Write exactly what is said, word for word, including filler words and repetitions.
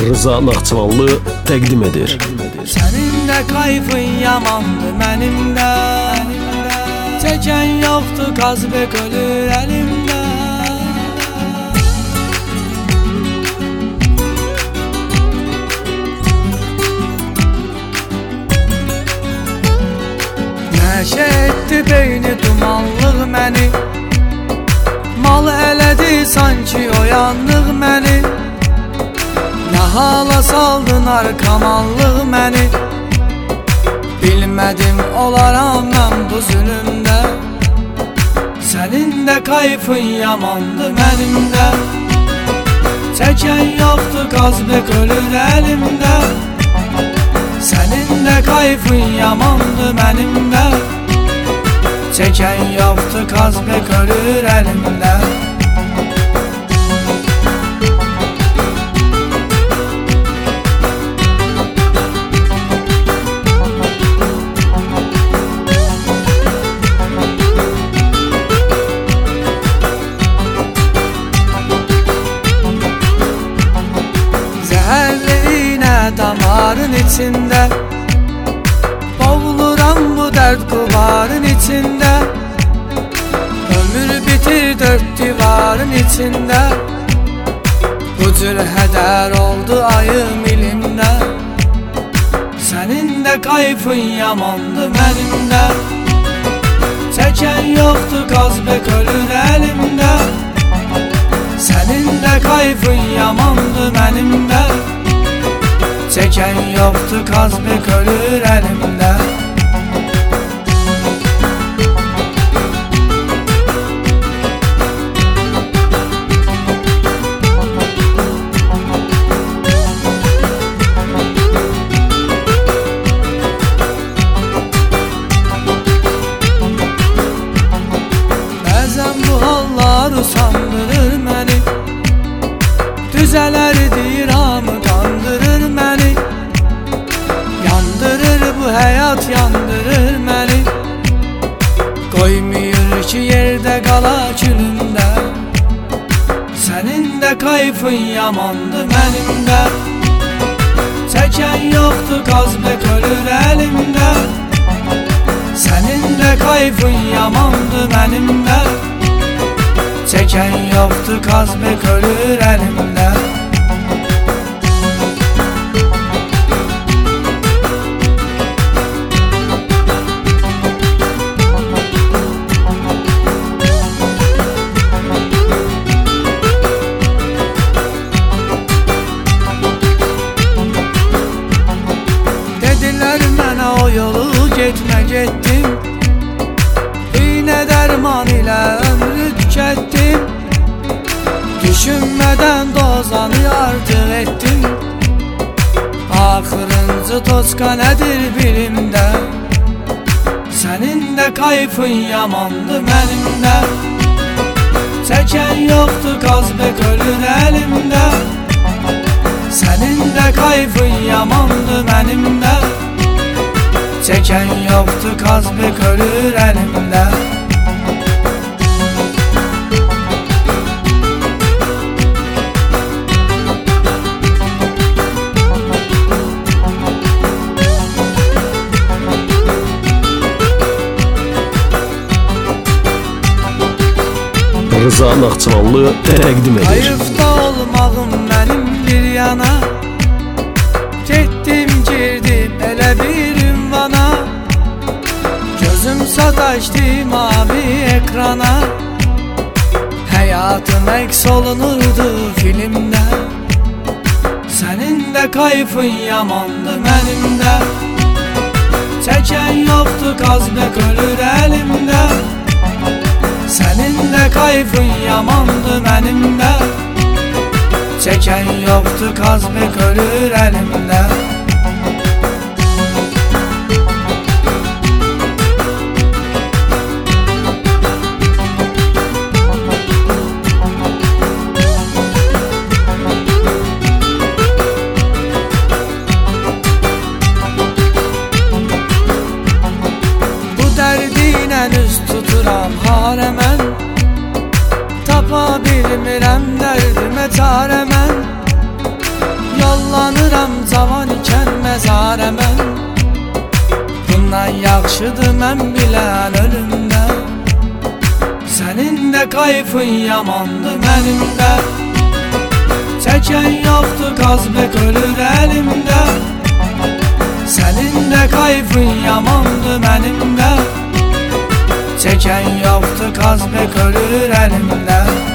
Rıza Naxçıvanlı təqdim edir. Sənin də kayfın yamandır mənim də, çəkən yoxdur qazbek ölür əlimdə. Nəşə etdi beyni dumanlıq məni, mal elədi sanki oyanlıq məni. Nə hala saldın arkamallıq məni, bilmədim olaram mən bu zülümdə. Sənin də kayfın yamandır mənim də, çəkən yoxdur qazbek ölür əlimdə. Sənin də kayfın yamandır mənim də, çəkən yoxdur qazbek ölür əlimdə. Zəhərli iynə damarın içində, boğuluram bu dərd qubarın içində. Ömür bitir dörd divarın içində, bu cür hədər oldu ayım ilimdə. Sənin də kayfın yamandır mənim də, çəkən yoxdur qazbek ölür əlimdə. Sənin də kayfın yamandır mənim də, çəkən yoxdur qazbek ölür əlimdə. Bəzən bu hallar usandırır məni, düzələr diramı qandırır məni. Yandırır bu həyat, yandırır məni, qoymuyur ki yerdə qala külündə. Sənin də kayfın yamandır mənim də, çəkən yoxdur qazbek ölür əlimdə. Sənin də kayfın yamandır mənim də, çəkən yoxdur qazbek ölür əlimdə. Dedilər mənə o yolu getmə getdim, iynə dərman ilə ömrü tükətdim. Düşünmədən dozanı artıq etdim, axırıncı toçka nədir bilimdə. Sənin də kayfın yamandır mənim də, çəkən yoxdur qazbek ölür əlimdə. Sənin də kayfın yamandır mənim də, çəkən yoxdur qazbek ölür əlimdə. Rıza Naxçıvanlı təqdim edir. Hayıfda olmağım mənim bir yana, getdim girdim elə bir ünvana. Gözüm sataşdı mavi ekrana, həyatım əks olunurdu filmdə. Sənin də kayfın yamandır mənim də, çəkən yoxdur qazbek ölür əlimdə. Sənin də kayfın yamandır mənim də, çəkən yoxdur qazbek ölür əlimdə. Bu dərdinə üz tuturam harə mən, tapa bilmirəm dərdimə çarə mən. Yollar Yollanıram cavan ikən məzarə mən. Bundan yaxşıdır mən bilən ölümdə. Sənin də qayfın yamandı mənim də. Çəkən yoxdur qazbek ölür əlimdə. Sənin də qayfın yamandı mənim də. Çəkən yoxdur qazbek ölür əlimdə.